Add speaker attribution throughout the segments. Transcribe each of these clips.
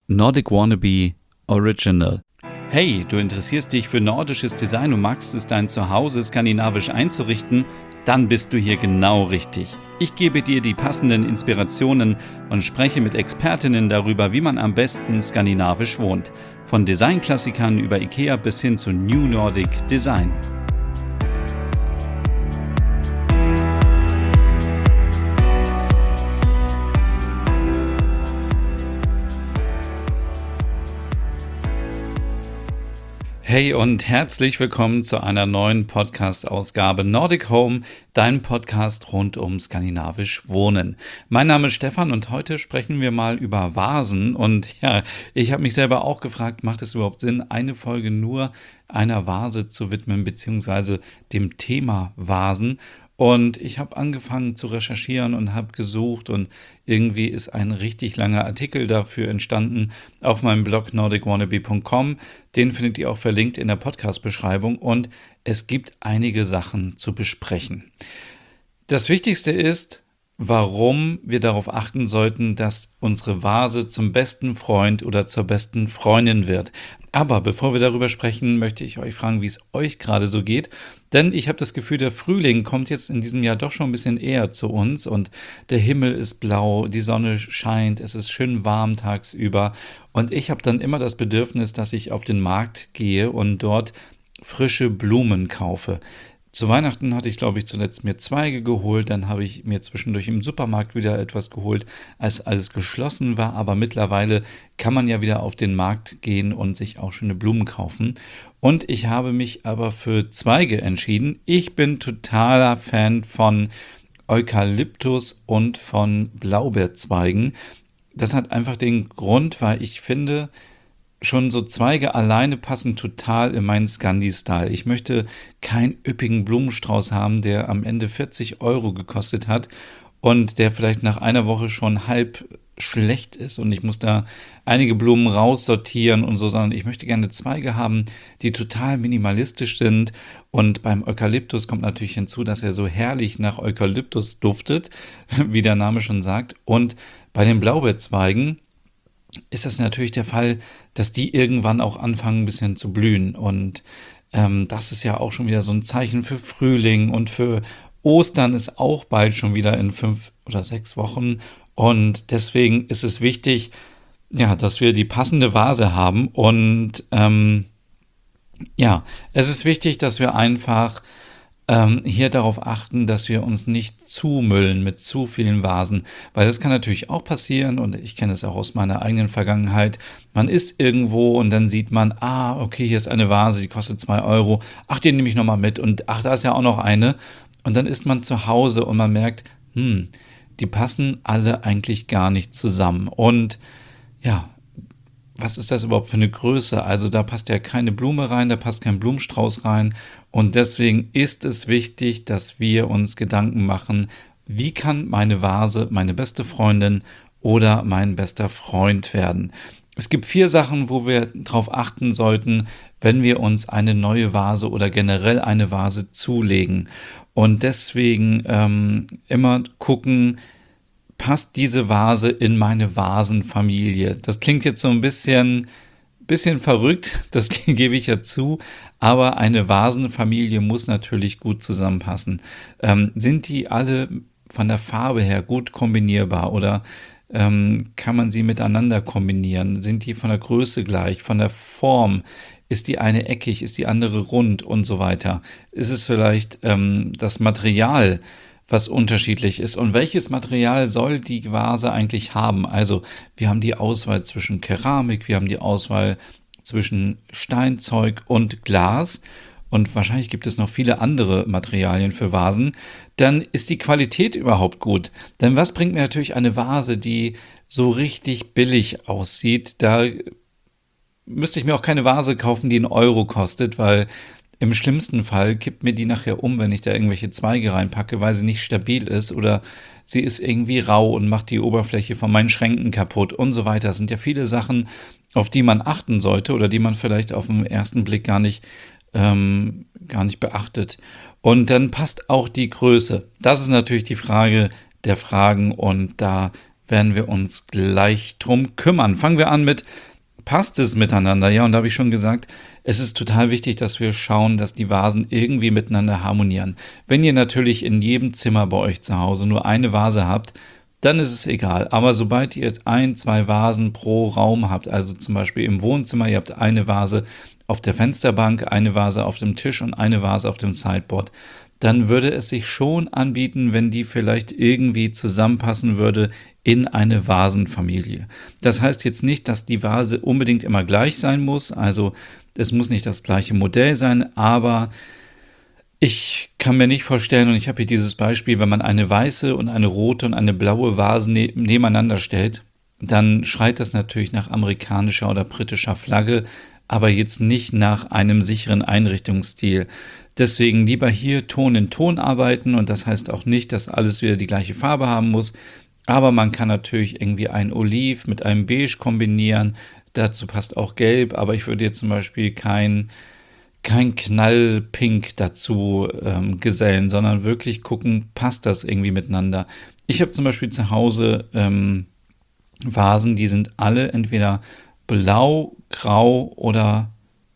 Speaker 1: Nordic Wannabe Original. Hey, du interessierst dich für nordisches Design und magst es, dein Zuhause skandinavisch einzurichten? Dann bist du hier genau richtig. Ich gebe dir die passenden Inspirationen und spreche mit Expertinnen darüber, wie man am besten skandinavisch wohnt. Von Designklassikern über IKEA bis hin zu New Nordic Design. Hey und herzlich willkommen zu einer neuen Podcast-Ausgabe Nordic Home, dein Podcast rund um skandinavisch Wohnen. Mein Name ist Stefan und heute sprechen wir mal über Vasen. Und ja, ich habe mich selber auch gefragt, macht es überhaupt Sinn, eine Folge nur einer Vase zu widmen, beziehungsweise dem Thema Vasen? Und ich habe angefangen zu recherchieren und habe gesucht und irgendwie ist ein richtig langer Artikel dafür entstanden auf meinem Blog nordicwannabe.com. Den findet ihr auch verlinkt in der Podcast-Beschreibung und es gibt einige Sachen zu besprechen. Das Wichtigste ist, warum wir darauf achten sollten, dass unsere Vase zum besten Freund oder zur besten Freundin wird. Aber bevor wir darüber sprechen, möchte ich euch fragen, wie es euch gerade so geht. Denn ich habe das Gefühl, der Frühling kommt jetzt in diesem Jahr doch schon ein bisschen eher zu uns und der Himmel ist blau, die Sonne scheint, es ist schön warm tagsüber. Und ich habe dann immer das Bedürfnis, dass ich auf den Markt gehe und dort frische Blumen kaufe. Zu Weihnachten hatte ich, glaube ich, zuletzt mir Zweige geholt, dann habe ich mir zwischendurch im Supermarkt wieder etwas geholt, als alles geschlossen war, aber mittlerweile kann man ja wieder auf den Markt gehen und sich auch schöne Blumen kaufen. Und ich habe mich aber für Zweige entschieden. Ich bin totaler Fan von Eukalyptus und von Blaubeerzweigen. Das hat einfach den Grund, weil ich finde, schon so Zweige alleine passen total in meinen Scandi-Style. Ich möchte keinen üppigen Blumenstrauß haben, der am Ende 40 Euro gekostet hat und der vielleicht nach einer Woche schon halb schlecht ist und ich muss da einige Blumen raussortieren und so, sondern ich möchte gerne Zweige haben, die total minimalistisch sind. Und beim Eukalyptus kommt natürlich hinzu, dass er so herrlich nach Eukalyptus duftet, wie der Name schon sagt. Und bei den Blaubeerzweigen ist das natürlich der Fall, dass die irgendwann auch anfangen, ein bisschen zu blühen. Und das ist ja auch schon wieder so ein Zeichen für Frühling und für Ostern ist auch bald schon wieder in 5 oder 6 Wochen. Und deswegen ist es wichtig, ja, dass wir die passende Vase haben. Und ja, es ist wichtig, dass wir einfach hier darauf achten, dass wir uns nicht zumüllen mit zu vielen Vasen, weil das kann natürlich auch passieren und ich kenne es auch aus meiner eigenen Vergangenheit. Man ist irgendwo und dann sieht man, okay, hier ist eine Vase, die kostet 2 Euro, ach, die nehme ich nochmal mit und ach, da ist ja auch noch eine und dann ist man zu Hause und man merkt, die passen alle eigentlich gar nicht zusammen und ja, was ist das überhaupt für eine Größe? Also da passt ja keine Blume rein, da passt kein Blumenstrauß rein. Und deswegen ist es wichtig, dass wir uns Gedanken machen, wie kann meine Vase meine beste Freundin oder mein bester Freund werden? Es gibt 4 Sachen, wo wir darauf achten sollten, wenn wir uns eine neue Vase oder generell eine Vase zulegen. Und deswegen immer gucken, passt diese Vase in meine Vasenfamilie? Das klingt jetzt so ein bisschen verrückt, das gebe ich ja zu, aber eine Vasenfamilie muss natürlich gut zusammenpassen. Sind die alle von der Farbe her gut kombinierbar oder kann man sie miteinander kombinieren? Sind die von der Größe gleich, von der Form? Ist die eine eckig, ist die andere rund und so weiter? Ist es vielleicht das Material, was unterschiedlich ist und welches Material soll die Vase eigentlich haben? Also wir haben die Auswahl zwischen Keramik, wir haben die Auswahl zwischen Steinzeug und Glas und wahrscheinlich gibt es noch viele andere Materialien für Vasen. Dann ist die Qualität überhaupt gut? Denn was bringt mir natürlich eine Vase, die so richtig billig aussieht? Da müsste ich mir auch keine Vase kaufen, die 1 Euro kostet, weil im schlimmsten Fall kippt mir die nachher um, wenn ich da irgendwelche Zweige reinpacke, weil sie nicht stabil ist oder sie ist irgendwie rau und macht die Oberfläche von meinen Schränken kaputt und so weiter. Das sind ja viele Sachen, auf die man achten sollte oder die man vielleicht auf den ersten Blick gar nicht beachtet. Und dann passt auch die Größe. Das ist natürlich die Frage der Fragen und da werden wir uns gleich drum kümmern. Fangen wir an mit: Passt es miteinander? Ja, und da habe ich schon gesagt, es ist total wichtig, dass wir schauen, dass die Vasen irgendwie miteinander harmonieren. Wenn ihr natürlich in jedem Zimmer bei euch zu Hause nur eine Vase habt, dann ist es egal. Aber sobald ihr jetzt 1, 2 Vasen pro Raum habt, also zum Beispiel im Wohnzimmer, ihr habt eine Vase auf der Fensterbank, eine Vase auf dem Tisch und eine Vase auf dem Sideboard, dann würde es sich schon anbieten, wenn die vielleicht irgendwie zusammenpassen würde in eine Vasenfamilie. Das heißt jetzt nicht, dass die Vase unbedingt immer gleich sein muss, also es muss nicht das gleiche Modell sein, aber ich kann mir nicht vorstellen, und ich habe hier dieses Beispiel, wenn man eine weiße und eine rote und eine blaue Vase nebeneinander stellt, dann schreit das natürlich nach amerikanischer oder britischer Flagge, aber jetzt nicht nach einem sicheren Einrichtungsstil. Deswegen lieber hier Ton in Ton arbeiten, und das heißt auch nicht, dass alles wieder die gleiche Farbe haben muss, aber man kann natürlich irgendwie ein Oliv mit einem Beige kombinieren, dazu passt auch Gelb, aber ich würde jetzt zum Beispiel kein Knallpink dazu gesellen, sondern wirklich gucken, passt das irgendwie miteinander. Ich habe zum Beispiel zu Hause Vasen, die sind alle entweder blau, grau oder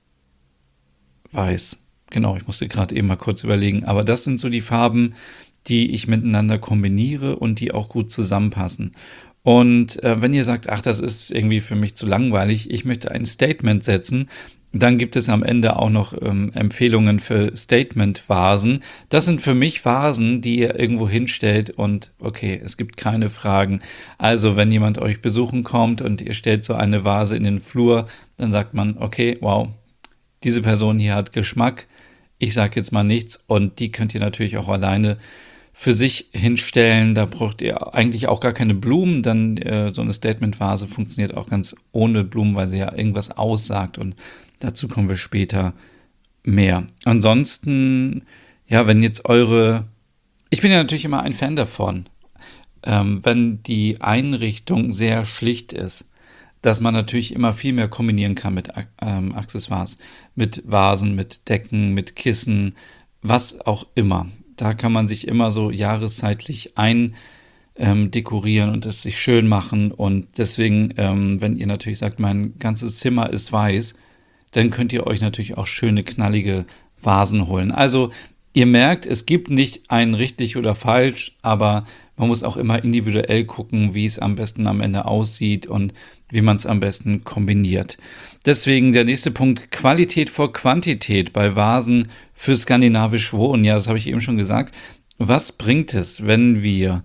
Speaker 1: weiß. Genau, ich musste gerade eben mal kurz überlegen, aber das sind so die Farben, die ich miteinander kombiniere und die auch gut zusammenpassen. Und wenn ihr sagt, ach, das ist irgendwie für mich zu langweilig, ich möchte ein Statement setzen, dann gibt es am Ende auch noch Empfehlungen für Statement-Vasen. Das sind für mich Vasen, die ihr irgendwo hinstellt und okay, es gibt keine Fragen. Also wenn jemand euch besuchen kommt und ihr stellt so eine Vase in den Flur, dann sagt man, okay, wow, diese Person hier hat Geschmack. Ich sage jetzt mal nichts, und die könnt ihr natürlich auch alleine für sich hinstellen. Da braucht ihr eigentlich auch gar keine Blumen, dann so eine Statement-Vase funktioniert auch ganz ohne Blumen, weil sie ja irgendwas aussagt, und dazu kommen wir später mehr. Ansonsten, ja, wenn jetzt ich bin ja natürlich immer ein Fan davon, wenn die Einrichtung sehr schlicht ist, dass man natürlich immer viel mehr kombinieren kann mit Accessoires, mit Vasen, mit Decken, mit Kissen, was auch immer. Da kann man sich immer so jahreszeitlich dekorieren und es sich schön machen. Und deswegen, wenn ihr natürlich sagt, mein ganzes Zimmer ist weiß, dann könnt ihr euch natürlich auch schöne, knallige Vasen holen. Also ihr merkt, es gibt nicht ein richtig oder falsch, aber man muss auch immer individuell gucken, wie es am besten am Ende aussieht und wie man es am besten kombiniert. Deswegen der nächste Punkt: Qualität vor Quantität bei Vasen für skandinavisch Wohnen. Ja, das habe ich eben schon gesagt. Was bringt es, wenn wir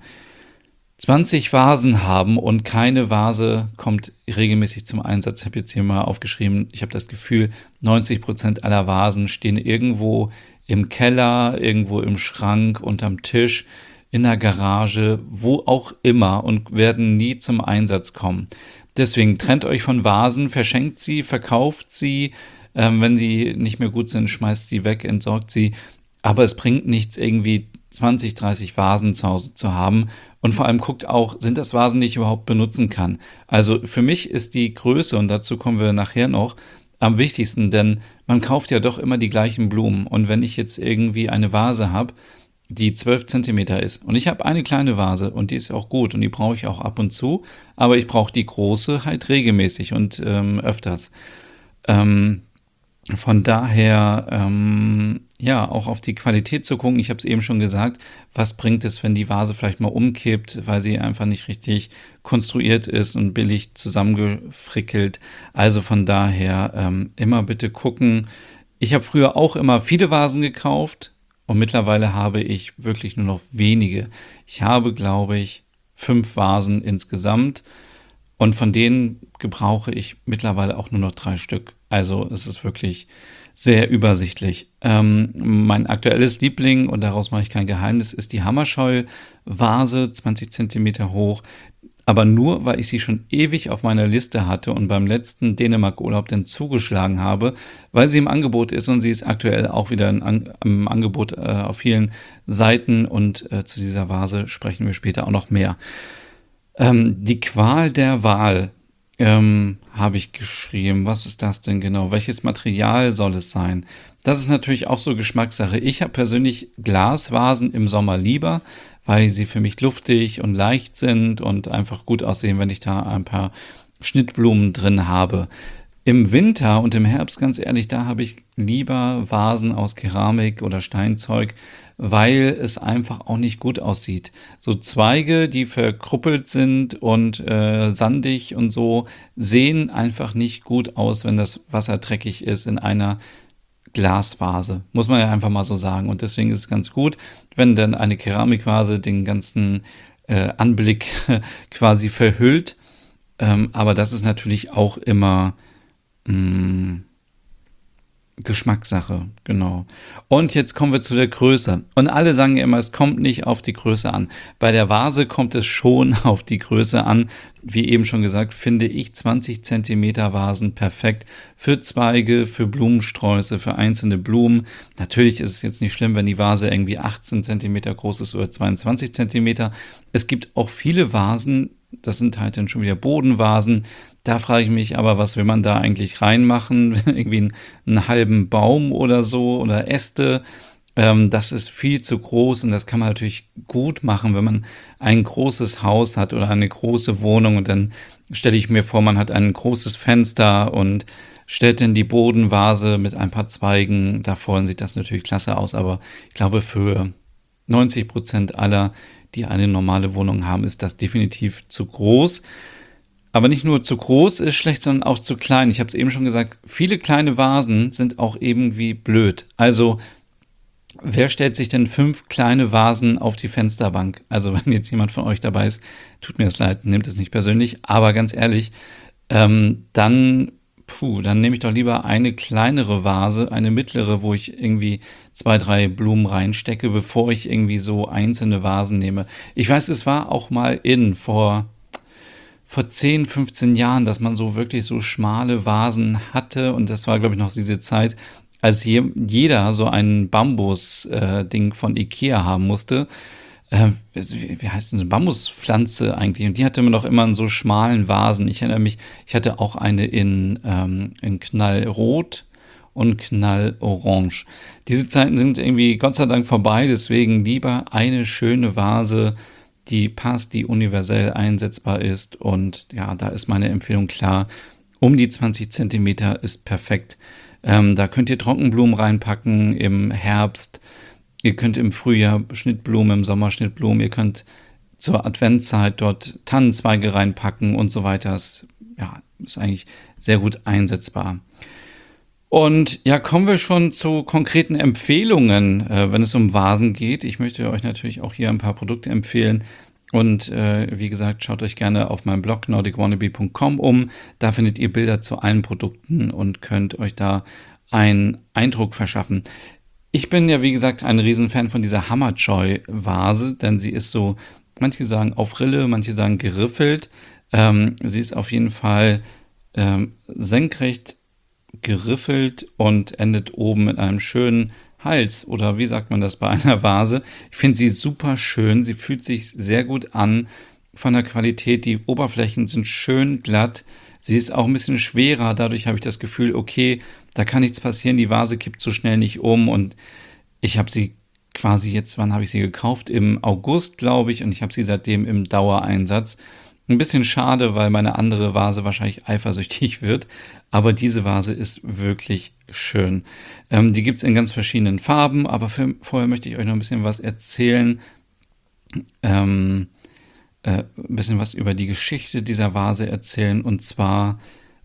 Speaker 1: 20 Vasen haben und keine Vase kommt regelmäßig zum Einsatz? Ich habe jetzt hier mal aufgeschrieben, ich habe das Gefühl, 90% aller Vasen stehen irgendwo im Keller, irgendwo im Schrank, unterm Tisch, in der Garage, wo auch immer, und werden nie zum Einsatz kommen. Deswegen trennt euch von Vasen, verschenkt sie, verkauft sie, wenn sie nicht mehr gut sind, schmeißt sie weg, entsorgt sie. Aber es bringt nichts, irgendwie 20, 30 Vasen zu Hause zu haben. Und vor allem guckt auch, sind das Vasen, die ich überhaupt benutzen kann. Also für mich ist die Größe, und dazu kommen wir nachher noch, am wichtigsten, denn man kauft ja doch immer die gleichen Blumen. Und wenn ich jetzt irgendwie eine Vase habe, die 12 Zentimeter ist, und ich habe eine kleine Vase und die ist auch gut und die brauche ich auch ab und zu, aber ich brauche die große halt regelmäßig und öfters. Ähm, von daher, ja, auch auf die Qualität zu gucken. Ich habe es eben schon gesagt, was bringt es, wenn die Vase vielleicht mal umkippt, weil sie einfach nicht richtig konstruiert ist und billig zusammengefrickelt. Also von daher immer bitte gucken. Ich habe früher auch immer viele Vasen gekauft und mittlerweile habe ich wirklich nur noch wenige. Ich habe, glaube ich, 5 Vasen insgesamt. Und von denen gebrauche ich mittlerweile auch nur noch 3 Stück. Also es ist wirklich sehr übersichtlich. Mein aktuelles Liebling, und daraus mache ich kein Geheimnis, ist die Hammerscheu-Vase, 20 Zentimeter hoch. Aber nur, weil ich sie schon ewig auf meiner Liste hatte und beim letzten Dänemark-Urlaub dann zugeschlagen habe, weil sie im Angebot ist, und sie ist aktuell auch wieder im Angebot auf vielen Seiten, und zu dieser Vase sprechen wir später auch noch mehr. Die Qual der Wahl habe ich geschrieben. Was ist das denn genau? Welches Material soll es sein? Das ist natürlich auch so Geschmackssache. Ich habe persönlich Glasvasen im Sommer lieber, weil sie für mich luftig und leicht sind und einfach gut aussehen, wenn ich da ein paar Schnittblumen drin habe. Im Winter und im Herbst, ganz ehrlich, da habe ich lieber Vasen aus Keramik oder Steinzeug, weil es einfach auch nicht gut aussieht. So Zweige, die verkruppelt sind und sandig und so, sehen einfach nicht gut aus, wenn das Wasser dreckig ist in einer Glasvase. Muss man ja einfach mal so sagen. Und deswegen ist es ganz gut, wenn dann eine Keramikvase den ganzen Anblick quasi verhüllt. Aber das ist natürlich auch immer mh, Geschmackssache, genau. Und jetzt kommen wir zu der Größe. Und alle sagen ja immer, es kommt nicht auf die Größe an. Bei der Vase kommt es schon auf die Größe an. Wie eben schon gesagt, finde ich 20 Zentimeter Vasen perfekt für Zweige, für Blumensträuße, für einzelne Blumen. Natürlich ist es jetzt nicht schlimm, wenn die Vase irgendwie 18 Zentimeter groß ist oder 22 Zentimeter. Es gibt auch viele Vasen, das sind halt dann schon wieder Bodenvasen. Da frage ich mich aber, was will man da eigentlich reinmachen? Irgendwie einen halben Baum oder so oder Äste. Das ist viel zu groß und das kann man natürlich gut machen, wenn man ein großes Haus hat oder eine große Wohnung. Und dann stelle ich mir vor, man hat ein großes Fenster und stellt dann die Bodenvase mit ein paar Zweigen davor, dann sieht das natürlich klasse aus. Aber ich glaube, für 90% aller, die eine normale Wohnung haben, ist das definitiv zu groß. Aber nicht nur zu groß ist schlecht, sondern auch zu klein. Ich habe es eben schon gesagt, viele kleine Vasen sind auch irgendwie blöd. Also, wer stellt sich denn 5 kleine Vasen auf die Fensterbank? Also, wenn jetzt jemand von euch dabei ist, tut mir das leid, nehmt es nicht persönlich. Aber ganz ehrlich, dann nehme ich doch lieber eine kleinere Vase, eine mittlere, wo ich irgendwie 2, 3 Blumen reinstecke, bevor ich irgendwie so einzelne Vasen nehme. Ich weiß, es war auch mal vor 10, 15 Jahren, dass man so wirklich so schmale Vasen hatte. Und das war, glaube ich, noch diese Zeit, als jeder so ein Bambus-Ding von Ikea haben musste. Wie heißt denn so eine Bambuspflanze eigentlich? Und die hatte man doch immer in so schmalen Vasen. Ich erinnere mich, ich hatte auch eine in Knallrot und Knallorange. Diese Zeiten sind irgendwie Gott sei Dank vorbei, deswegen lieber eine schöne Vase, die passt, die universell einsetzbar ist. Und ja, da ist meine Empfehlung klar. Um die 20 Zentimeter ist perfekt. Da könnt ihr Trockenblumen reinpacken im Herbst. Ihr könnt im Frühjahr Schnittblumen, im Sommer Schnittblumen. Ihr könnt zur Adventszeit dort Tannenzweige reinpacken und so weiter. Ja, ist eigentlich sehr gut einsetzbar. Und ja, kommen wir schon zu konkreten Empfehlungen, wenn es um Vasen geht. Ich möchte euch natürlich auch hier ein paar Produkte empfehlen. Und wie gesagt, schaut euch gerne auf meinem Blog nordicwannabe.com um. Da findet ihr Bilder zu allen Produkten und könnt euch da einen Eindruck verschaffen. Ich bin ja, wie gesagt, ein Riesenfan von dieser Hammerjoy-Vase, denn sie ist so, manche sagen auf Rille, manche sagen geriffelt. Sie ist auf jeden Fall senkrecht geriffelt und endet oben mit einem schönen Hals oder wie sagt man das bei einer Vase. Ich finde sie super schön, sie fühlt sich sehr gut an von der Qualität, die Oberflächen sind schön glatt, sie ist auch ein bisschen schwerer, dadurch habe ich das Gefühl, okay, da kann nichts passieren, die Vase kippt so schnell nicht um und ich habe sie quasi jetzt, wann habe ich sie gekauft? Im August, glaube ich, und ich habe sie seitdem im Dauereinsatz. Ein bisschen schade, weil meine andere Vase wahrscheinlich eifersüchtig wird, aber diese Vase ist wirklich schön. Die gibt es in ganz verschiedenen Farben, aber vorher möchte ich euch noch ein bisschen was erzählen, ein bisschen was über die Geschichte dieser Vase erzählen. Und zwar,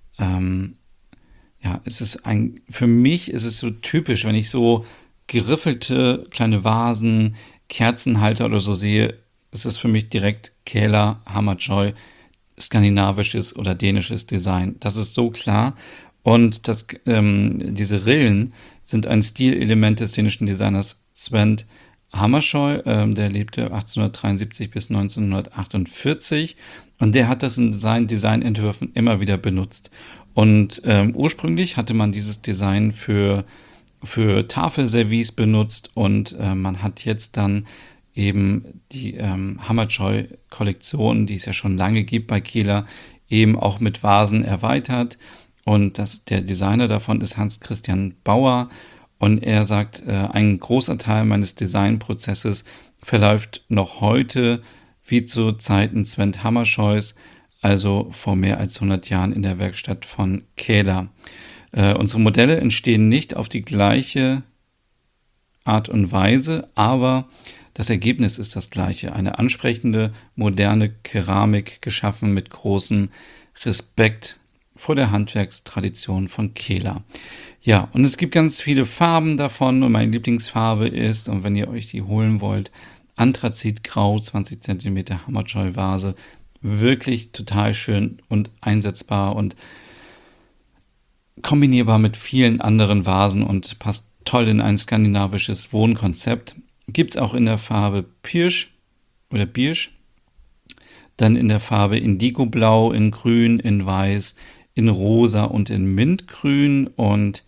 Speaker 1: ja, für mich ist es so typisch, wenn ich so geriffelte kleine Vasen, Kerzenhalter oder so sehe, ist es für mich direkt Kähler, Hammerjoy, skandinavisches oder dänisches Design. Das ist so klar. Und diese Rillen sind ein Stilelement des dänischen Designers Sven Hammershøi. Der lebte 1873 bis 1948 und der hat das in seinen Designentwürfen immer wieder benutzt. Und ursprünglich hatte man dieses Design für Tafelservice benutzt und man hat jetzt dann eben die Hammerjoy-Kollektion, die es ja schon lange gibt bei Kähler, eben auch mit Vasen erweitert. Und der Designer davon ist Hans Christian Bauer. Und er sagt, ein großer Teil meines Designprozesses verläuft noch heute wie zu Zeiten Sven Hammerscheus, also vor mehr als 100 Jahren in der Werkstatt von Kähler. Unsere Modelle entstehen nicht auf die gleiche Art und Weise, aber das Ergebnis ist das gleiche. Eine ansprechende, moderne Keramik, geschaffen mit großem Respekt vor der Handwerkstradition von Kähler. Ja, und es gibt ganz viele Farben davon und meine Lieblingsfarbe ist, und wenn ihr euch die holen wollt, Anthrazitgrau, 20 cm Hammerscheu-Vase. Wirklich total schön und einsetzbar und kombinierbar mit vielen anderen Vasen und passt toll in ein skandinavisches Wohnkonzept. Gibt es auch in der Farbe Pirsch oder Birsch, dann in der Farbe Indigoblau, in Grün, in Weiß, in Rosa und in Mintgrün. Und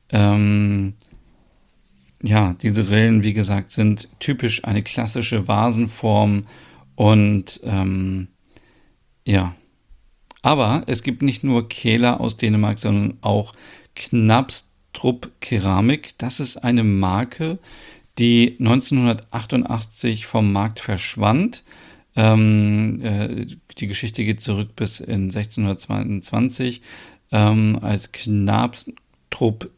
Speaker 1: ja, diese Rillen, wie gesagt, sind typisch eine klassische Vasenform und ja. Aber es gibt nicht nur Kähler aus Dänemark, sondern auch Knabstrup Keramik. Das ist eine Marke, die 1988 vom Markt verschwand. Die Geschichte geht zurück bis in 1622, als Knabstrup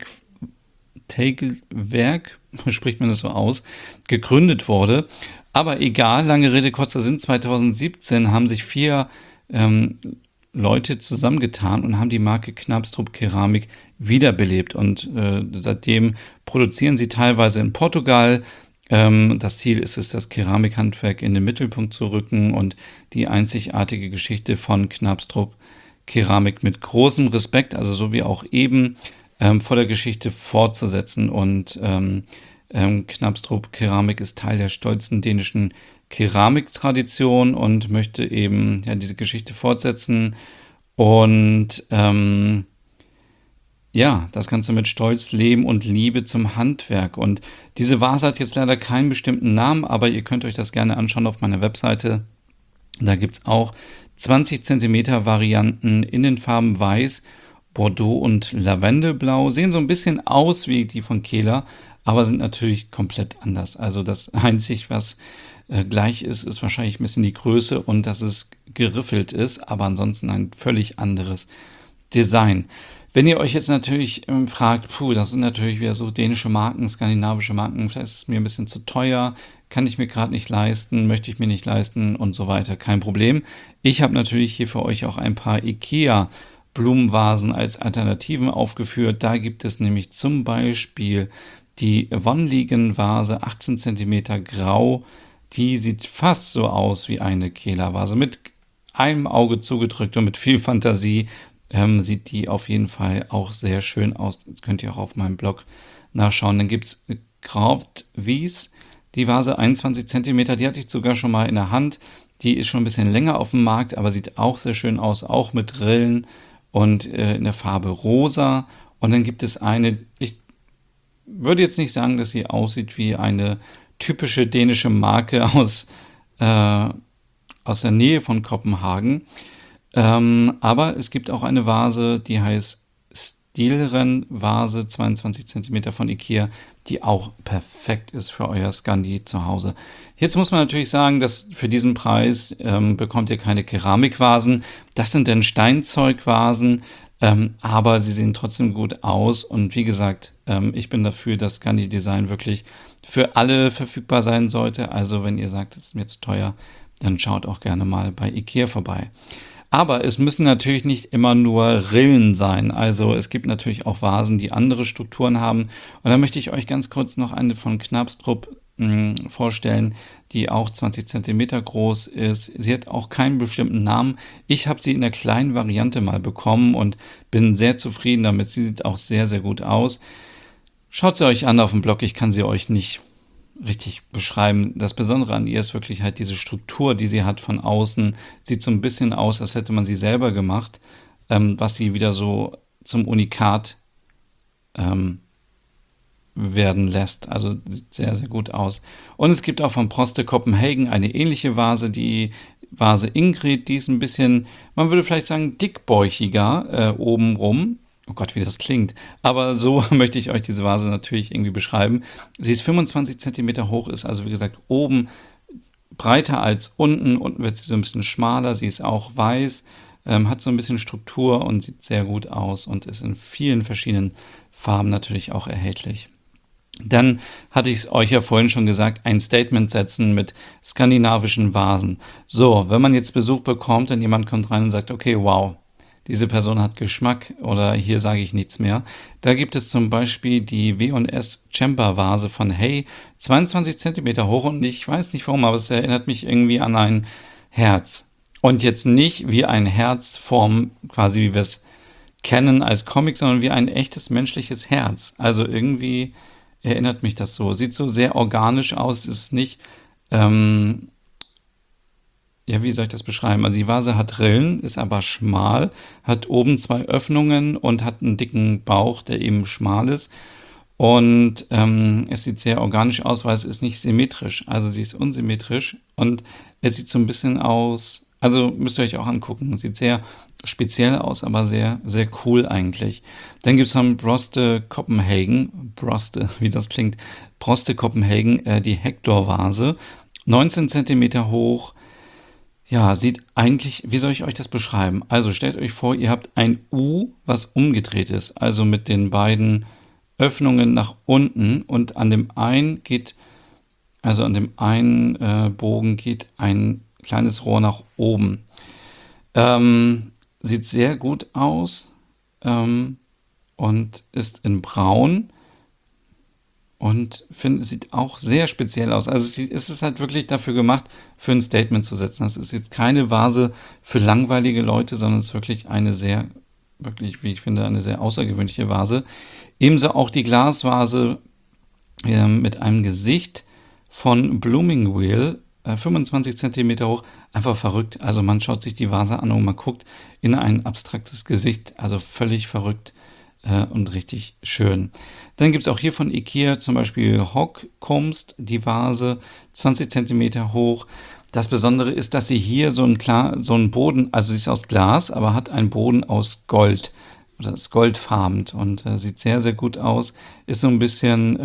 Speaker 1: Tegelwerk, spricht man das so aus, gegründet wurde. Aber egal, lange Rede, kurzer Sinn, 2017 haben sich 4 Leute zusammengetan und haben die Marke Knabstrup Keramik wiederbelebt. Und seitdem produzieren sie teilweise in Portugal. Das Ziel ist es, das Keramikhandwerk in den Mittelpunkt zu rücken und die einzigartige Geschichte von Knabstrup Keramik mit großem Respekt, also so wie auch eben, vor der Geschichte fortzusetzen. Und Knabstrup Keramik ist Teil der stolzen dänischen Keramiktradition und möchte eben diese Geschichte fortsetzen und das Ganze mit Stolz, Leben und Liebe zum Handwerk. Und diese Vase hat jetzt leider keinen bestimmten Namen, aber ihr könnt euch das gerne anschauen auf meiner Webseite. Da gibt es auch 20 cm Varianten in den Farben Weiß, Bordeaux und Lavendelblau. Sehen so ein bisschen aus wie die von Kähler, aber sind natürlich komplett anders. Also das Einzige, was gleich ist wahrscheinlich ein bisschen die Größe und dass es geriffelt ist, aber ansonsten ein völlig anderes Design. Wenn ihr euch jetzt natürlich fragt, das sind natürlich wieder so dänische Marken, skandinavische Marken, vielleicht ist es mir ein bisschen zu teuer, kann ich mir gerade nicht leisten, möchte ich mir nicht leisten und so weiter, kein Problem. Ich habe natürlich hier für euch auch ein paar IKEA Blumenvasen als Alternativen aufgeführt. Da gibt es nämlich zum Beispiel die Vonliegen-Vase, 18 cm grau. Die sieht fast so aus wie eine Kähler-Vase. Mit einem Auge zugedrückt und mit viel Fantasie sieht die auf jeden Fall auch sehr schön aus. Das könnt ihr auch auf meinem Blog nachschauen. Dann gibt es Gravt Wies, die Vase 21 cm. Die hatte ich sogar schon mal in der Hand. Die ist schon ein bisschen länger auf dem Markt, aber sieht auch sehr schön aus, auch mit Rillen und in der Farbe Rosa. Und dann gibt es eine, ich würde jetzt nicht sagen, dass sie aussieht wie eine typische dänische Marke aus der Nähe von Kopenhagen. Aber es gibt auch eine Vase, die heißt Stilren Vase, 22 cm von IKEA, die auch perfekt ist für euer Scandi zu Hause. Jetzt muss man natürlich sagen, dass für diesen Preis bekommt ihr keine Keramikvasen. Das sind dann Steinzeugvasen, aber sie sehen trotzdem gut aus. Und wie gesagt, ich bin dafür, dass Scandi-Design wirklich für alle verfügbar sein sollte. Also wenn ihr sagt, es ist mir zu teuer, dann schaut auch gerne mal bei IKEA vorbei. Aber es müssen natürlich nicht immer nur Rillen sein. Also es gibt natürlich auch Vasen, die andere Strukturen haben. Und da möchte ich euch ganz kurz noch eine von Knabstrup vorstellen, die auch 20 cm groß ist. Sie hat auch keinen bestimmten Namen. Ich habe sie in der kleinen Variante mal bekommen und bin sehr zufrieden damit. Sie sieht auch sehr, sehr gut aus. Schaut sie euch an auf dem Blog. Ich kann sie euch nicht richtig beschreiben. Das Besondere an ihr ist wirklich halt diese Struktur, die sie hat von außen. Sieht so ein bisschen aus, als hätte man sie selber gemacht, was sie wieder so zum Unikat werden lässt. Also sieht sehr, sehr gut aus. Und es gibt auch von Proste Copenhagen eine ähnliche Vase, die Vase Ingrid, die ist ein bisschen, man würde vielleicht sagen, dickbäuchiger obenrum. Oh Gott, wie das klingt. Aber so möchte ich euch diese Vase natürlich irgendwie beschreiben. Sie ist 25 Zentimeter hoch, ist also wie gesagt oben breiter als unten. Unten wird sie so ein bisschen schmaler. Sie ist auch weiß, hat so ein bisschen Struktur und sieht sehr gut aus und ist in vielen verschiedenen Farben natürlich auch erhältlich. Dann hatte ich es euch ja vorhin schon gesagt, ein Statement setzen mit skandinavischen Vasen. So, wenn man jetzt Besuch bekommt und jemand kommt rein und sagt, okay, wow, diese Person hat Geschmack oder hier sage ich nichts mehr. Da gibt es zum Beispiel die W&S Chamber Vase von Hey, 22 Zentimeter hoch und ich weiß nicht warum, aber es erinnert mich irgendwie an ein Herz. Und jetzt nicht wie ein Herzform, quasi wie wir es kennen als Comic, sondern wie ein echtes menschliches Herz. Also irgendwie erinnert mich das so. Sieht so sehr organisch aus, ist nicht, ähm, ja, wie soll ich das beschreiben? Also die Vase hat Rillen, ist aber schmal, hat oben zwei Öffnungen und hat einen dicken Bauch, der eben schmal ist. Und es sieht sehr organisch aus, weil es ist nicht symmetrisch. Also sie ist unsymmetrisch und es sieht so ein bisschen aus, also müsst ihr euch auch angucken. Sieht sehr speziell aus, aber sehr, sehr cool eigentlich. Dann gibt es von Broste Copenhagen, Broste, wie das klingt, Broste Copenhagen, die Hector-Vase. 19 Zentimeter hoch, ja, sieht eigentlich, wie soll ich euch das beschreiben? Also stellt euch vor, ihr habt ein U, was umgedreht ist, also mit den beiden Öffnungen nach unten und an dem einen Bogen geht ein kleines Rohr nach oben. Sieht sehr gut aus ähm, und ist in Braun und sieht auch sehr speziell aus. Also es ist halt wirklich dafür gemacht, für ein Statement zu setzen. Das ist jetzt keine Vase für langweilige Leute, sondern es ist wirklich eine sehr, wirklich, wie ich finde, eine sehr außergewöhnliche Vase. Ebenso auch die Glasvase mit einem Gesicht von Blooming Wheel, 25 Zentimeter hoch, einfach verrückt. Also man schaut sich die Vase an und man guckt in ein abstraktes Gesicht, also völlig verrückt und richtig schön. Dann gibt es auch hier von Ikea zum Beispiel Hockkumst, die Vase, 20 Zentimeter hoch. Das Besondere ist, dass sie hier so einen Boden, also sie ist aus Glas, aber hat einen Boden aus Gold. Oder ist goldfarben und sieht sehr, sehr gut aus. Ist so ein bisschen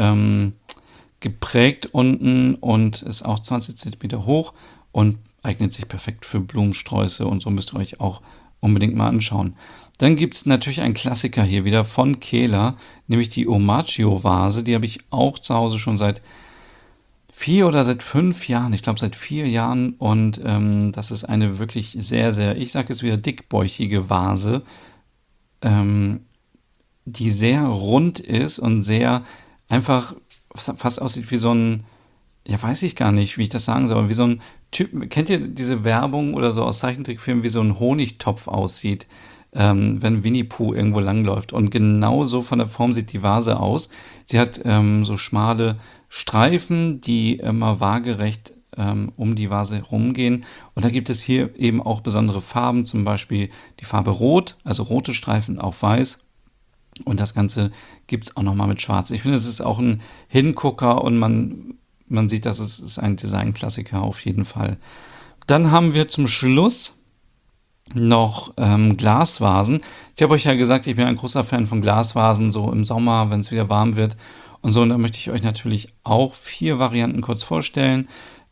Speaker 1: geprägt unten und ist auch 20 Zentimeter hoch und eignet sich perfekt für Blumensträuße und so müsst ihr euch auch unbedingt mal anschauen. Dann gibt es natürlich einen Klassiker hier wieder von Kehler, nämlich die Omagio-Vase. Die habe ich auch zu Hause schon seit 4 oder seit 5 Jahren, ich glaube seit 4 Jahren und das ist eine wirklich sehr, sehr, ich sage es wieder, dickbäuchige Vase, ähm, die sehr rund ist und sehr einfach fast aussieht wie so ein, ja, weiß ich gar nicht, wie ich das sagen soll, aber wie so ein Typ, kennt ihr diese Werbung oder so aus Zeichentrickfilmen, wie so ein Honigtopf aussieht, wenn Winnie Pooh irgendwo langläuft. Und genau so von der Form sieht die Vase aus. Sie hat so schmale Streifen, die immer waagerecht um die Vase rumgehen. Und da gibt es hier eben auch besondere Farben, zum Beispiel die Farbe Rot, also rote Streifen auf Weiß. Und das Ganze gibt es auch nochmal mit Schwarz. Ich finde, es ist auch ein Hingucker und man sieht, dass es ist ein Designklassiker auf jeden Fall. Dann haben wir zum Schluss noch Glasvasen. Ich habe euch ja gesagt, ich bin ein großer Fan von Glasvasen, so im Sommer, wenn es wieder warm wird und so. Und da möchte ich euch natürlich auch 4 Varianten kurz vorstellen.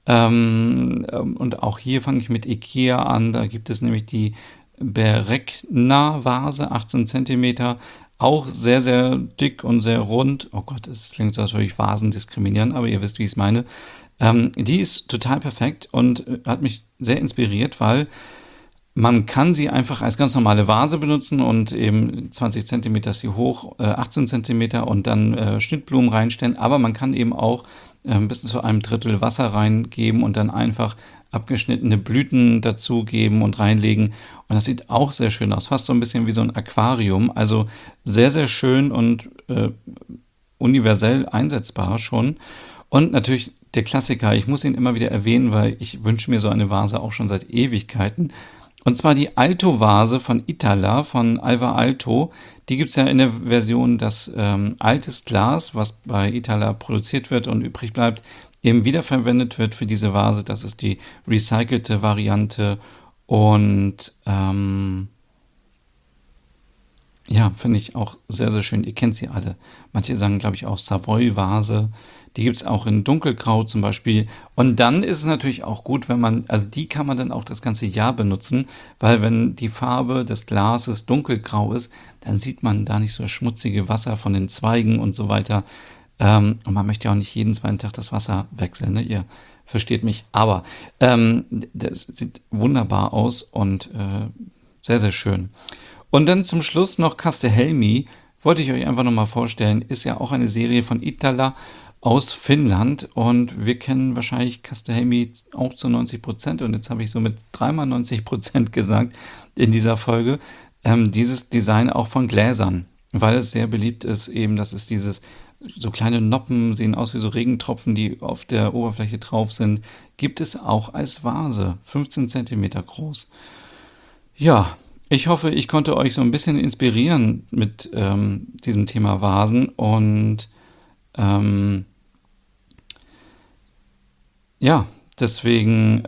Speaker 1: Und auch hier fange ich mit Ikea an. Da gibt es nämlich die Berekna-Vase, 18 Zentimeter, auch sehr, sehr dick und sehr rund. Oh Gott, es klingt so, als würde ich Vasen diskriminieren, aber ihr wisst, wie ich es meine. Die ist total perfekt und hat mich sehr inspiriert, weil man kann sie einfach als ganz normale Vase benutzen und eben 20 Zentimeter ist sie hoch, 18 Zentimeter und dann Schnittblumen reinstellen. Aber man kann eben auch bis zu einem Drittel Wasser reingeben und dann einfach abgeschnittene Blüten dazugeben und reinlegen. Und das sieht auch sehr schön aus, fast so ein bisschen wie so ein Aquarium. Also sehr, sehr schön und universell einsetzbar schon. Und natürlich der Klassiker, ich muss ihn immer wieder erwähnen, weil ich wünsche mir so eine Vase auch schon seit Ewigkeiten. Und zwar die Alto-Vase von Itala, von Alvar Alto. Die gibt es ja in der Version, dass altes Glas, was bei Itala produziert wird und übrig bleibt, eben wiederverwendet wird für diese Vase. Das ist die recycelte Variante. Und ja, Ja, finde ich auch sehr, sehr schön. Ihr kennt sie alle. Manche sagen, glaube ich, auch Savoy-Vase. Die gibt es auch in Dunkelgrau zum Beispiel. Und dann ist es natürlich auch gut, wenn man, also die kann man dann auch das ganze Jahr benutzen, weil wenn die Farbe des Glases dunkelgrau ist, dann sieht man da nicht so das schmutzige Wasser von den Zweigen und so weiter. Und man möchte ja auch nicht jeden zweiten Tag das Wasser wechseln, ne? Ihr versteht mich. Aber das sieht wunderbar aus und sehr, sehr schön. Und dann zum Schluss noch Castellhelmi, wollte ich euch einfach nochmal vorstellen, ist ja auch eine Serie von Itala aus Finnland und wir kennen wahrscheinlich Castellhelmi auch zu 90% und jetzt habe ich so mit dreimal 90% gesagt in dieser Folge, dieses Design auch von Gläsern, weil es sehr beliebt ist eben, dass es dieses, so kleine Noppen sehen aus wie so Regentropfen, die auf der Oberfläche drauf sind, gibt es auch als Vase, 15 Zentimeter groß. Ja, ich hoffe, ich konnte euch so ein bisschen inspirieren mit diesem Thema Vasen und ähm, ja, deswegen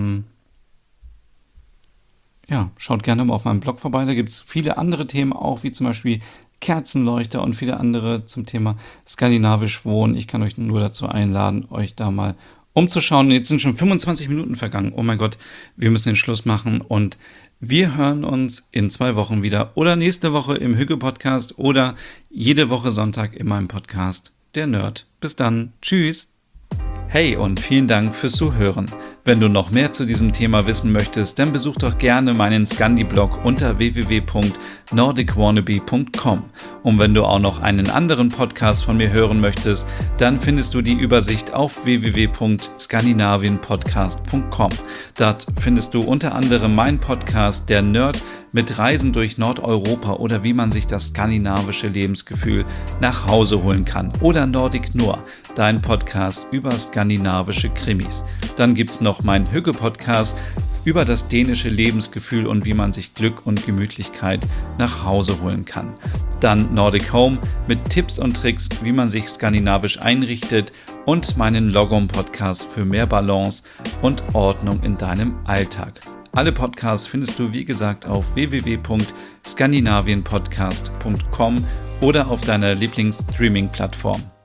Speaker 1: ja, schaut gerne mal auf meinem Blog vorbei. Da gibt es viele andere Themen auch, wie zum Beispiel Kerzenleuchter und viele andere zum Thema skandinavisch Wohnen. Ich kann euch nur dazu einladen, euch da mal umzuschauen. Jetzt sind schon 25 Minuten vergangen. Oh mein Gott, wir müssen den Schluss machen und wir hören uns in 2 Wochen wieder oder nächste Woche im Hügge-Podcast oder jede Woche Sonntag in meinem Podcast Der Nerd. Bis dann. Tschüss. Hey und vielen Dank fürs Zuhören. Wenn du noch mehr zu diesem Thema wissen möchtest, dann besuch doch gerne meinen Scandi-Blog unter www.nordicwannabe.com. Und wenn du auch noch einen anderen Podcast von mir hören möchtest, dann findest du die Übersicht auf www.skandinavienpodcast.com. Dort findest du unter anderem meinen Podcast Der Nerd mit Reisen durch Nordeuropa oder wie man sich das skandinavische Lebensgefühl nach Hause holen kann. Oder Nordic Noir, dein Podcast über skandinavische Krimis. Dann gibt es noch meinen Hügge-Podcast über das dänische Lebensgefühl und wie man sich Glück und Gemütlichkeit nach Hause holen kann. Dann Nordic Home mit Tipps und Tricks, wie man sich skandinavisch einrichtet und meinen Logom-Podcast für mehr Balance und Ordnung in deinem Alltag. Alle Podcasts findest du, wie gesagt, auf www.skandinavienpodcast.com oder auf deiner Lieblings-Streaming-Plattform.